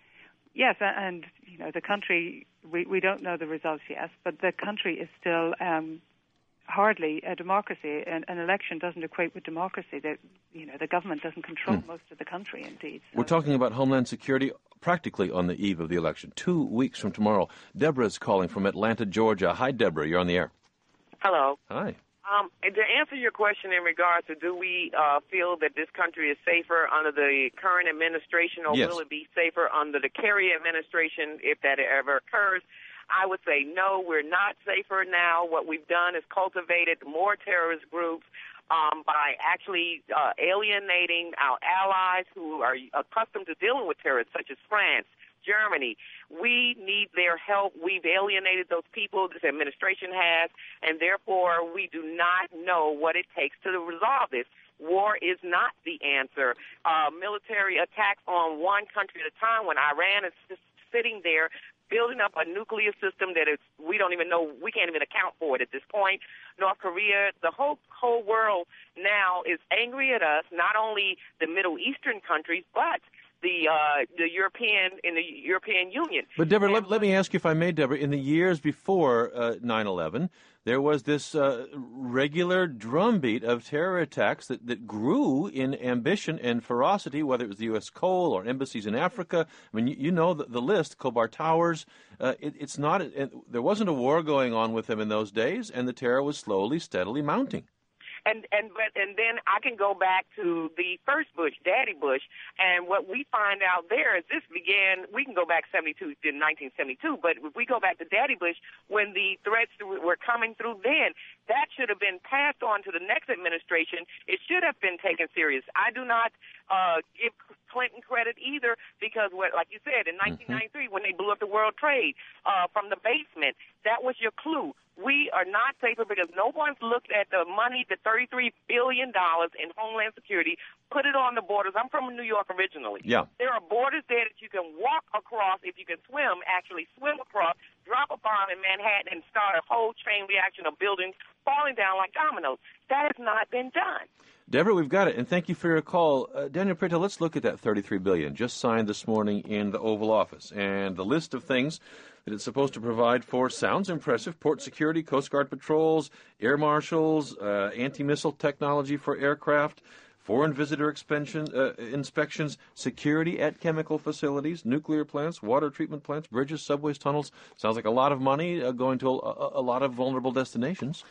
Yes, and you know the country, we, we don't know the results yet, but the country is still um, hardly a democracy. An, an election doesn't equate with democracy. The, you know, the government doesn't control hmm. most of the country, indeed. So. We're talking about Homeland Security practically on the eve of the election, two weeks from tomorrow. Deborah's calling from Atlanta, Georgia. Hi, Deborah. You're on the air. Hello. Hi. Um, to answer your question in regards to do we uh, feel that this country is safer under the current administration, or yes. will it be safer under the Kerry administration if that ever occurs? I would say no, we're not safer now. What we've done is cultivated more terrorist groups um, by actually uh, alienating our allies who are accustomed to dealing with terrorists, such as France, Germany. We need their help. We've alienated those people, this administration has, and therefore we do not know what it takes to resolve this. War is not the answer. Uh, military attacks on one country at a time, when Iran is just sitting there building up a nuclear system that is, we don't even know, we can't even account for it at this point. North Korea, the whole whole world now is angry at us, not only the Middle Eastern countries, but the uh, the European in the European Union. But Deborah, let, let me ask you, if I may, Deborah, in the years before uh, nine eleven, there was this uh, regular drumbeat of terror attacks that, that grew in ambition and ferocity, whether it was the U S Coal or embassies in Africa. I mean, you, you know the, the list, Khobar Towers. Uh, it, it's not. It, there wasn't a war going on with them in those days, and the terror was slowly, steadily mounting. And and but and then I can go back to the first Bush, Daddy Bush, and what we find out there is this began. We can go back seventy-two to nineteen seventy-two, but if we go back to Daddy Bush, when the threats were coming through, then that should have been passed on to the next administration. It should have been taken serious. I do not uh, give Clinton credit either, because what, like you said, in nineteen ninety-three, when they blew up the World Trade uh, from the basement, that was your clue. We are not safer because no one's looked at the money, the thirty-three billion dollars in Homeland Security, put it on the borders. I'm from New York originally. Yeah. There are borders there that you can walk across, if you can swim, actually swim across, drop a bomb in Manhattan, and start a whole chain reaction of buildings falling down like dominoes. That has not been done. Deborah, we've got it, and thank you for your call. Uh, Daniel Prieto, let's look at that thirty-three billion dollars just signed this morning in the Oval Office, and the list of things that it's supposed to provide for sounds impressive: port security, Coast Guard patrols, air marshals, uh, anti-missile technology for aircraft, foreign visitor expansion, uh, inspections, security at chemical facilities, nuclear plants, water treatment plants, bridges, subways, tunnels. Sounds like a lot of money uh, going to a, a lot of vulnerable destinations.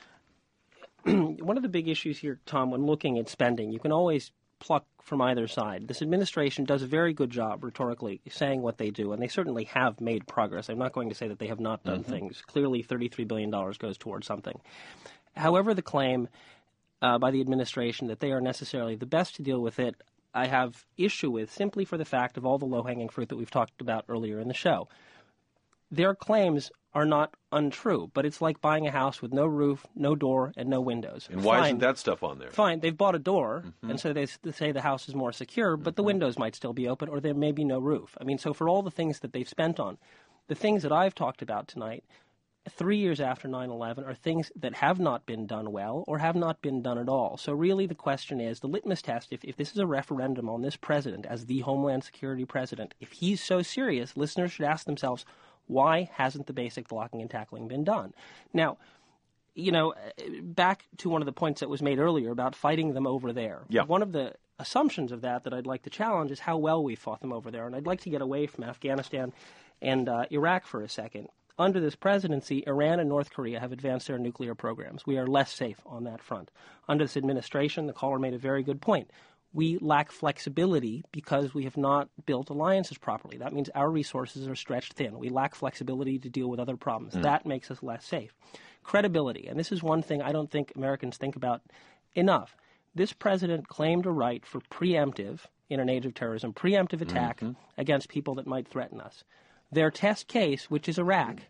One of the big issues here, Tom, when looking at spending, you can always pluck from either side. This administration does a very good job rhetorically saying what they do, and they certainly have made progress. I'm not going to say that they have not done mm-hmm. things. Clearly, thirty-three billion dollars goes towards something. However, the claim uh, by the administration that they are necessarily the best to deal with it, I have issue with simply for the fact of all the low-hanging fruit that we've talked about earlier in the show. Their claims are not untrue, but it's like buying a house with no roof, no door, and no windows. And why Fine. isn't that stuff on there? Fine, they've bought a door, mm-hmm. and so they say the house is more secure, but mm-hmm. the windows might still be open, or there may be no roof. I mean, so for all the things that they've spent on, the things that I've talked about tonight, three years after nine eleven, are things that have not been done well or have not been done at all. So really the question is, the litmus test, if, if this is a referendum on this president as the Homeland Security president, if he's so serious, listeners should ask themselves, why hasn't the basic blocking and tackling been done? Now, you know, back to one of the points that was made earlier about fighting them over there. Yeah. One of the assumptions of that that I'd like to challenge is how well we fought them over there. And I'd like to get away from Afghanistan and uh, Iraq for a second. Under this presidency, Iran and North Korea have advanced their nuclear programs. We are less safe on that front. Under this administration, the caller made a very good point. we lack flexibility because we have not built alliances properly. That means our resources are stretched thin. We lack flexibility to deal with other problems. Mm. That makes us less safe. Credibility, and this is one thing I don't think Americans think about enough. This president claimed a right for preemptive, in an age of terrorism, preemptive attack mm-hmm. against people that might threaten us. Their test case, which is Iraq,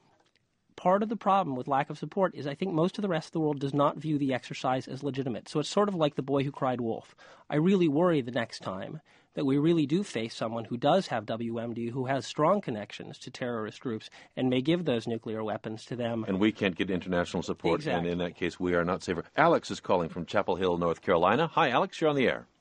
part of the problem with lack of support is I think most of the rest of the world does not view the exercise as legitimate. So it's sort of like the boy who cried wolf. I really worry the next time that we really do face someone who does have W M D, who has strong connections to terrorist groups and may give those nuclear weapons to them. And we can't get international support, exactly. and in that case we are not safer. Alex is calling from Chapel Hill, North Carolina. Hi, Alex, you're on the air.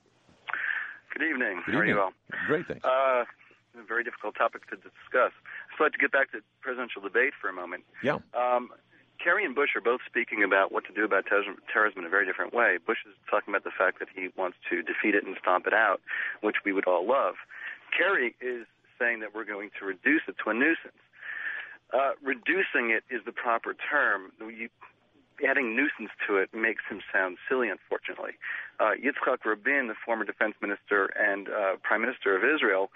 Good evening. Good How evening. are you all? Great, thanks. Uh, a very difficult topic to discuss. I'd like to get back to presidential debate for a moment. Yeah. Um, Kerry and Bush are both speaking about what to do about ter- terrorism in a very different way. Bush is talking about the fact that he wants to defeat it and stomp it out, which we would all love. Kerry is saying that we're going to reduce it to a nuisance. Uh, reducing it is the proper term. You, adding nuisance to it makes him sound silly, unfortunately. Uh, Yitzhak Rabin, the former defense minister and uh, prime minister of Israel,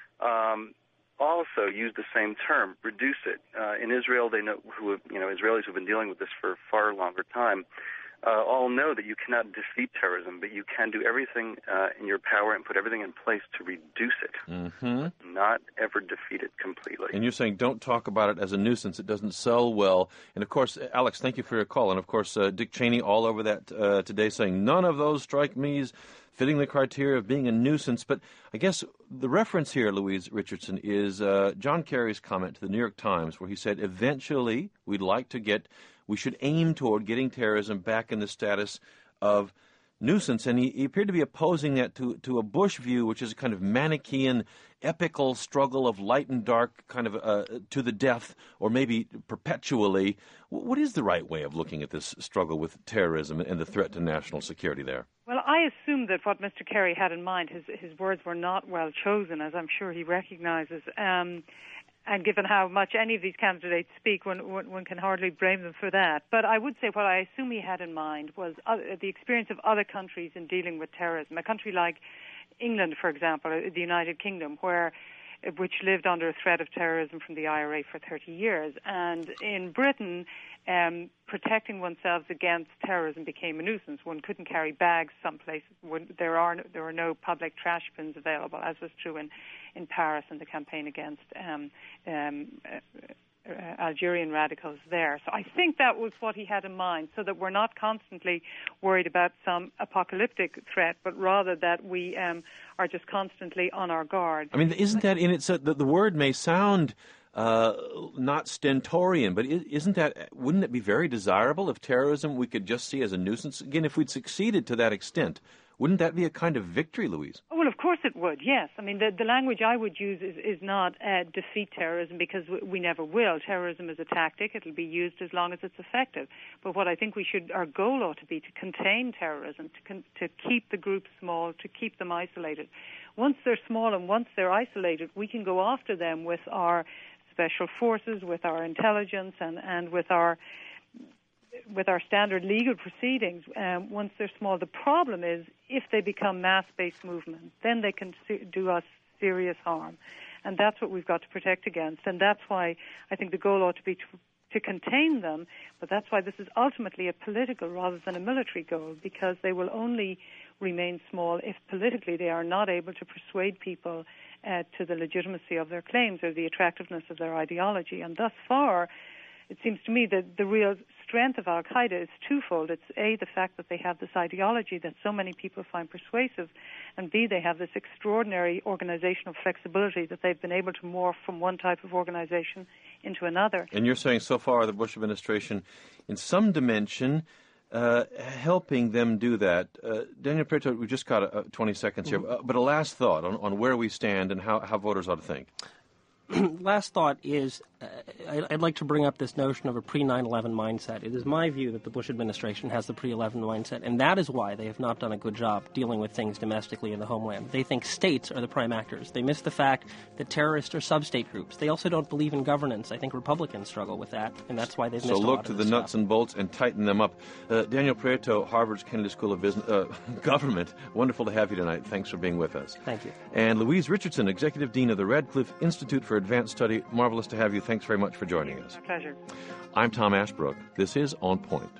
um, also used the same term, reduce it. Uh, in Israel, they know who have, you know Israelis who've been dealing with this for a far longer time. Uh, all know that you cannot defeat terrorism, but you can do everything uh, in your power and put everything in place to reduce it, mm-hmm. not ever defeat it completely. And you're saying don't talk about it as a nuisance. It doesn't sell well. And, of course, Alex, thank you for your call. And, of course, uh, Dick Cheney all over that uh, today saying none of those strike me as fitting the criteria of being a nuisance. But I guess the reference here, Louise Richardson, is uh, John Kerry's comment to the New York Times where he said eventually we'd like to get we should aim toward getting terrorism back in the status of nuisance. And he, he appeared to be opposing that to, to a Bush view, which is a kind of Manichaean, epical struggle of light and dark, kind of uh, to the death, or maybe perpetually. What is the right way of looking at this struggle with terrorism and the threat to national security there? Well, I assume that what Mister Kerry had in mind, his, his words were not well chosen, as I'm sure he recognizes. Um, And given how much any of these candidates speak, one, one, one can hardly blame them for that. But I would say what I assume he had in mind was other, the experience of other countries in dealing with terrorism. A country like England, for example, the United Kingdom, where which lived under a threat of terrorism from the I R A for thirty years. And in Britain, um, protecting oneself against terrorism became a nuisance. One couldn't carry bags some places. There are no, there are no public trash bins available, as was true in, in Paris in the campaign against um, um, uh, uh, Algerian radicals there. So I think that was what he had in mind, so that we're not constantly worried about some apocalyptic threat, but rather that we um, are just constantly on our guard. I mean, isn't that in it? So the, the word may sound uh, not stentorian, but isn't that? Wouldn't it be very desirable if terrorism we could just see as a nuisance? Again, if we'd succeeded to that extent, wouldn't that be a kind of victory, Louise? Well, of course it would, yes. I mean, the, the language I would use is, is not uh, defeat terrorism, because we, we never will. Terrorism is a tactic. It'll be used as long as it's effective. But what I think we should, our goal ought to be to contain terrorism, to, con, to keep the groups small, to keep them isolated. Once they're small and once they're isolated, we can go after them with our special forces, with our intelligence, and, and with our with our standard legal proceedings. Um, once they're small, the problem is if they become mass-based movements, then they can do us serious harm. And that's what we've got to protect against. And that's why I think the goal ought to be to, to contain them, but that's why this is ultimately a political rather than a military goal, because they will only remain small if politically they are not able to persuade people uh, to the legitimacy of their claims or the attractiveness of their ideology. And thus far, it seems to me that the real strength of Al-Qaeda is twofold. It's A, the fact that they have this ideology that so many people find persuasive, and B, they have this extraordinary organizational flexibility that they've been able to morph from one type of organization into another. And you're saying so far the Bush administration, in some dimension, uh, helping them do that. Uh, Daniel Prieto, we've just got uh, twenty seconds here, mm-hmm. uh, but a last thought on, on where we stand and how, how voters ought to think. Last thought is I'd like to bring up this notion of a pre nine eleven mindset. It is my view that the Bush administration has the pre eleven mindset, and that is why they have not done a good job dealing with things domestically in the homeland. They think states are the prime actors. They miss the fact that terrorists are sub-state groups. They also don't believe in governance. I think Republicans struggle with that, and that's why they've missed a lot of So look to the nuts stuff. and bolts and tighten them up. Uh, Daniel Prieto, Harvard's Kennedy School of Business, uh, Government. Wonderful to have you tonight. Thanks for being with us. Thank you. And Louise Richardson, Executive Dean of the Radcliffe Institute for Advanced Study. Marvelous to have you. Thanks very much for joining us. My pleasure. I'm Tom Ashbrook. This is On Point.